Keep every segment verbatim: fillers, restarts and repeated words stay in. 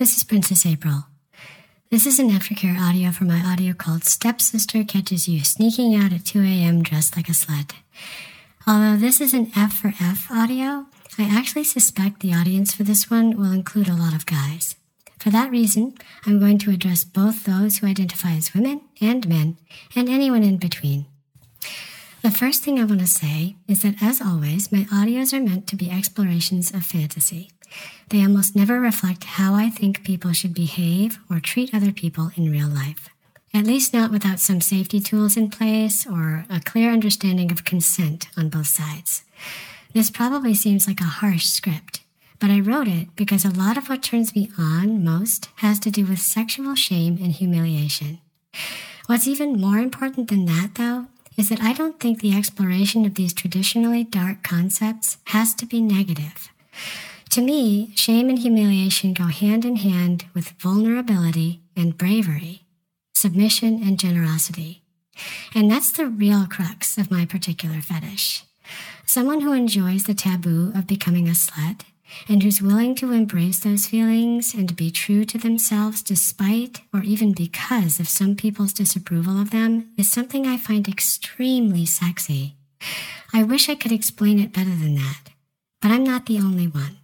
This is Princess April. This is an aftercare audio for my audio called Stepsister Catches You Sneaking Out at two a.m. Dressed Like a Slut. Although this is an F for F audio, I actually suspect the audience for this one will include a lot of guys. For that reason, I'm going to address both those who identify as women and men, and anyone in between. The first thing I want to say is that, as always, my audios are meant to be explorations of fantasy. They almost never reflect how I think people should behave or treat other people in real life. At least not without some safety tools in place or a clear understanding of consent on both sides. This probably seems like a harsh script, but I wrote it because a lot of what turns me on most has to do with sexual shame and humiliation. What's even more important than that, though, is that I don't think the exploration of these traditionally dark concepts has to be negative. To me, shame and humiliation go hand in hand with vulnerability and bravery, submission and generosity. And that's the real crux of my particular fetish. Someone who enjoys the taboo of becoming a slut and who's willing to embrace those feelings and be true to themselves despite or even because of some people's disapproval of them is something I find extremely sexy. I wish I could explain it better than that, but I'm not the only one.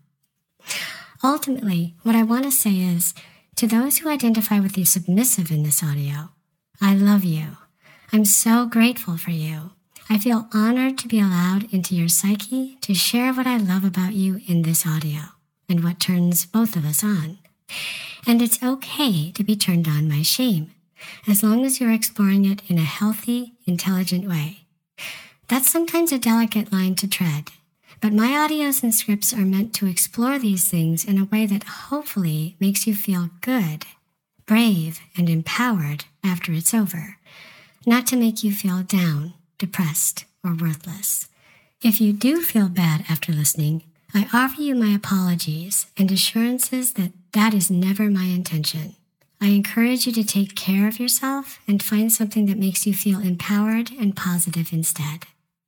Ultimately, what I want to say is, to those who identify with the submissive in this audio, I love you. I'm so grateful for you. I feel honored to be allowed into your psyche to share what I love about you in this audio and what turns both of us on. And it's okay to be turned on by shame, as long as you're exploring it in a healthy, intelligent way. That's sometimes a delicate line to tread, but my audios and scripts are meant to explore these things in a way that hopefully makes you feel good, brave, and empowered after it's over, not to make you feel down, depressed, or worthless. If you do feel bad after listening, I offer you my apologies and assurances that that is never my intention. I encourage you to take care of yourself and find something that makes you feel empowered and positive instead.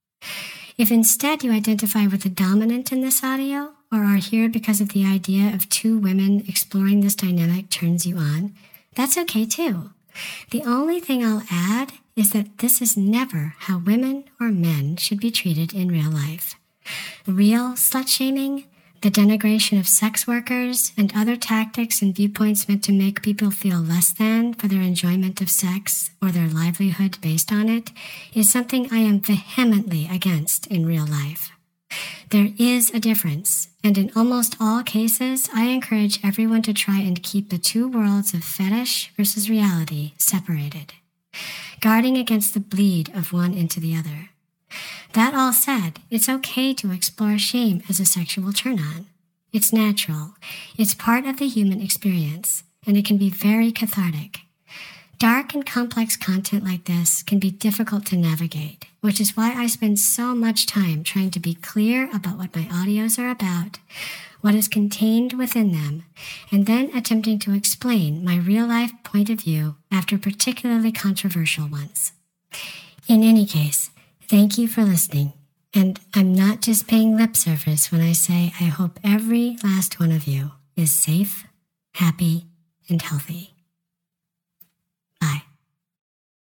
If instead you identify with the dominant in this audio, or are here because of the idea of two women exploring this dynamic turns you on, that's okay too. The only thing I'll add is that this is never how women or men should be treated in real life. Real slut-shaming, the denigration of sex workers, and other tactics and viewpoints meant to make people feel less than for their enjoyment of sex or their livelihood based on it, is something I am vehemently against in real life. There is a difference, and in almost all cases, I encourage everyone to try and keep the two worlds of fetish versus reality separated, guarding against the bleed of one into the other. That all said, it's okay to explore shame as a sexual turn-on. It's natural, it's part of the human experience, and it can be very cathartic. Dark and complex content like this can be difficult to navigate, which is why I spend so much time trying to be clear about what my audios are about, what is contained within them, and then attempting to explain my real-life point of view after particularly controversial ones. In any case, thank you for listening, and I'm not just paying lip service when I say I hope every last one of you is safe, happy, and healthy.